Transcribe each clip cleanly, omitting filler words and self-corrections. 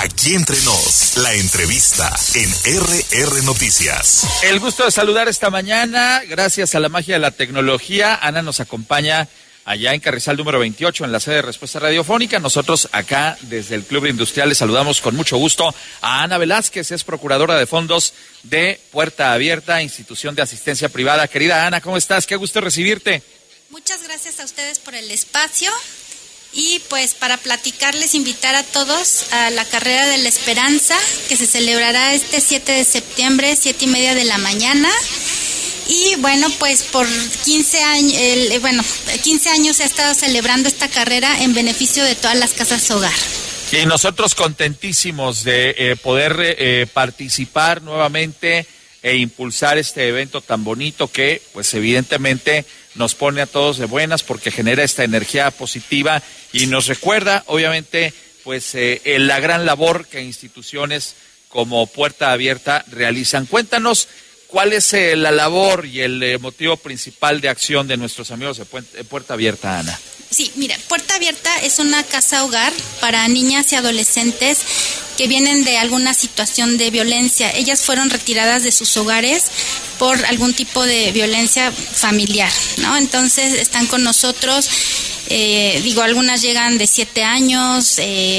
Aquí entre nos, la entrevista en RR Noticias. El gusto de saludar esta mañana, gracias a la magia de la tecnología. Ana nos acompaña allá en Carrizal número 28, en la sede de Respuesta Radiofónica. Nosotros acá, desde el Club Industrial, les saludamos con mucho gusto a Ana Velázquez, es procuradora de fondos de Puerta Abierta, institución de asistencia privada. Querida Ana, ¿cómo estás? Qué gusto recibirte. Muchas gracias a ustedes por el espacio. Y pues para platicarles, invitar a todos a la Carrera de la Esperanza, que se celebrará este 7 de septiembre, 7:30 de la mañana. Y bueno, pues por 15 años se ha estado celebrando esta carrera en beneficio de todas las casas hogar. Y nosotros contentísimos de poder participar nuevamente e impulsar este evento tan bonito que, pues evidentemente, nos pone a todos de buenas porque genera esta energía positiva y nos recuerda, obviamente, pues la gran labor que instituciones como Puerta Abierta realizan. Cuéntanos cuál es la labor y el motivo principal de acción de nuestros amigos de Puerta Abierta, Ana. Sí, mira, Puerta Abierta es una casa hogar para niñas y adolescentes que vienen de alguna situación de violencia. Ellas fueron retiradas de sus hogares por algún tipo de violencia familiar, ¿no? Entonces están con nosotros, algunas llegan de 7 años,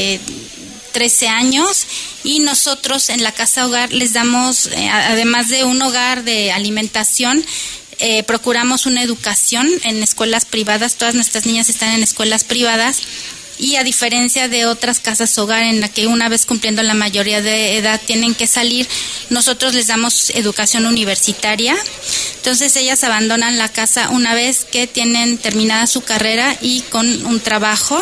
13 años, y nosotros en la casa hogar les damos, además de un hogar de alimentación, procuramos una educación en escuelas privadas. Todas nuestras niñas están en escuelas privadas y a diferencia de otras casas hogar en la que una vez cumpliendo la mayoría de edad tienen que salir, nosotros les damos educación universitaria. Entonces ellas abandonan la casa una vez que tienen terminada su carrera y con un trabajo.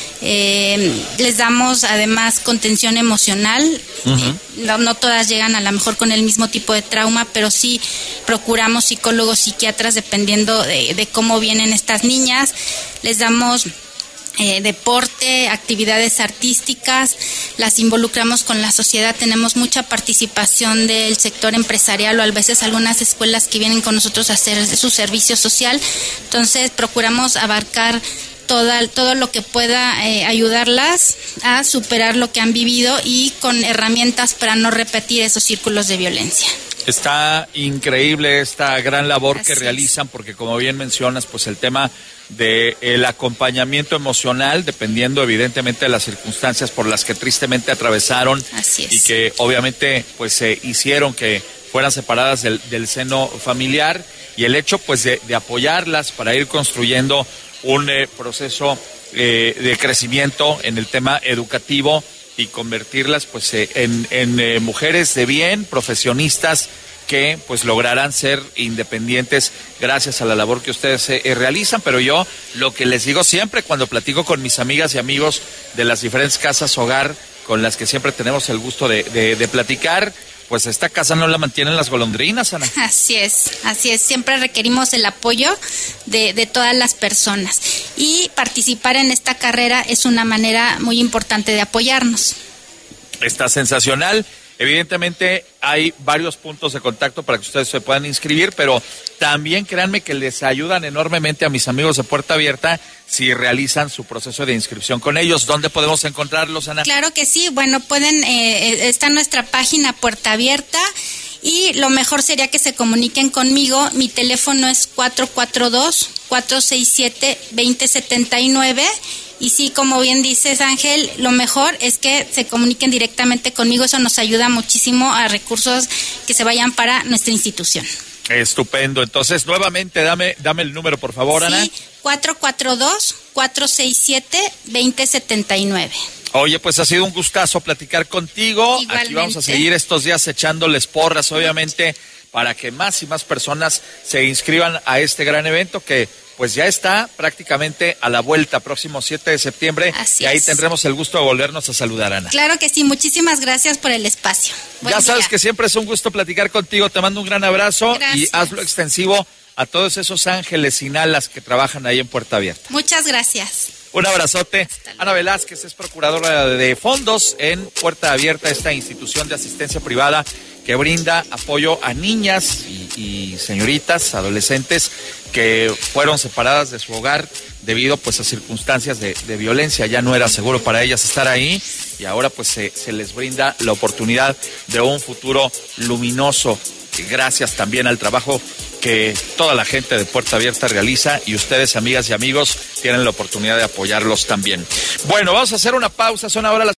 Les damos además contención emocional. No todas llegan a lo mejor con el mismo tipo de trauma, pero sí procuramos psicólogos, psiquiatras, dependiendo de cómo vienen estas niñas. Les damos deporte, actividades artísticas, las involucramos con la sociedad. Tenemos mucha participación del sector empresarial o a veces algunas escuelas que vienen con nosotros a hacer su servicio social. Entonces procuramos abarcar todo lo que pueda ayudarlas a superar lo que han vivido y con herramientas para no repetir esos círculos de violencia. Está increíble esta gran labor que realizan, porque como bien mencionas, pues el tema del acompañamiento emocional, dependiendo evidentemente de las circunstancias por las que tristemente atravesaron. Así es. Y que obviamente pues hicieron que fueran separadas del seno familiar, y el hecho pues de apoyarlas para ir construyendo un proceso de crecimiento en el tema educativo y convertirlas pues en mujeres de bien, profesionistas que pues lograrán ser independientes gracias a la labor que ustedes realizan. Pero yo lo que les digo siempre cuando platico con mis amigas y amigos de las diferentes casas hogar con las que siempre tenemos el gusto de platicar, pues esta casa no la mantienen las golondrinas, Ana. Así es. Siempre requerimos el apoyo de todas las personas. Y participar en esta carrera es una manera muy importante de apoyarnos. Está sensacional. Evidentemente hay varios puntos de contacto para que ustedes se puedan inscribir, pero también créanme que les ayudan enormemente a mis amigos de Puerta Abierta si realizan su proceso de inscripción con ellos. ¿Dónde podemos encontrarlos, Ana? Claro que sí, bueno, pueden, está en nuestra página Puerta Abierta, y lo mejor sería que se comuniquen conmigo. Mi teléfono es 442-467-2079. Y sí, como bien dices, Ángel, lo mejor es que se comuniquen directamente conmigo. Eso nos ayuda muchísimo a recursos que se vayan para nuestra institución. Estupendo. Entonces, nuevamente, dame el número, por favor, Ana. Sí, 442-467-2079. Oye, pues ha sido un gustazo platicar contigo. Igualmente. Aquí vamos a seguir estos días echándoles porras, obviamente, para que más y más personas se inscriban a este gran evento que pues ya está prácticamente a la vuelta, próximo 7 de septiembre. Así y ahí es. Tendremos el gusto de volvernos a saludar, Ana. Claro que sí, muchísimas gracias por el espacio. Buen ya sabes día. que siempre es un gusto platicar contigo. Te mando un gran abrazo. Gracias. Y hazlo extensivo a todos esos ángeles sin alas que trabajan ahí en Puerta Abierta. Muchas gracias. Un abrazote. Ana Velázquez es procuradora de fondos en Puerta Abierta, esta institución de asistencia privada que brinda apoyo a niñas y señoritas, adolescentes que fueron separadas de su hogar debido pues a circunstancias de violencia. Ya no era seguro para ellas estar ahí y ahora pues se les brinda la oportunidad de un futuro luminoso. Gracias también al trabajo que toda la gente de Puerta Abierta realiza y ustedes, amigas y amigos, tienen la oportunidad de apoyarlos también. Bueno, vamos a hacer una pausa, son ahora las